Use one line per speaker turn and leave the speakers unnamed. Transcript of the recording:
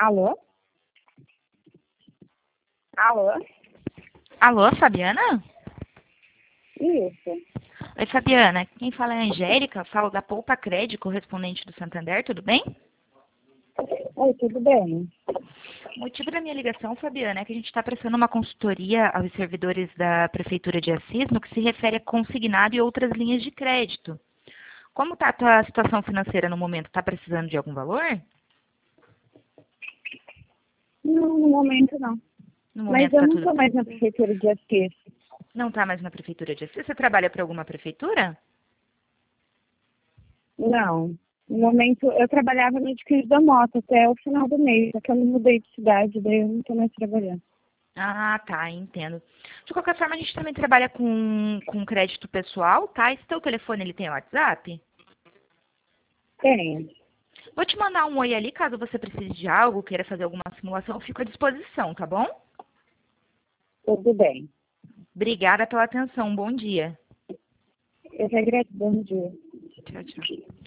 Alô? Alô?
Alô, Fabiana?
Isso.
Oi, Fabiana. Quem fala é a Angélica. Falo da Poupa Crédito, correspondente do Santander. Tudo bem?
Oi, tudo bem?
O motivo da minha ligação, Fabiana, é que a gente está prestando uma consultoria aos servidores da Prefeitura de Assis no que se refere a consignado e outras linhas de crédito. Como está a tua situação financeira no momento? Está precisando de algum valor?
Não, no momento não.
No
Mas
momento
eu
está
não
tudo...
estou mais na prefeitura de Assis.
Não está mais na Prefeitura de Assis? Você trabalha para alguma prefeitura?
Não. No momento, eu trabalhava no adquirido da moto até o final do mês, só que eu me mudei de cidade, daí eu não estou mais trabalhando.
Ah, tá, entendo. De qualquer forma, a gente também trabalha com crédito pessoal, tá? Esse teu telefone, ele tem WhatsApp?
Tenho.
Vou te mandar um oi ali, caso você precise de algo, queira fazer alguma simulação, eu fico à disposição, tá bom?
Tudo bem.
Obrigada pela atenção, bom dia.
Eu que agradeço. Bom dia.
Tchau, tchau.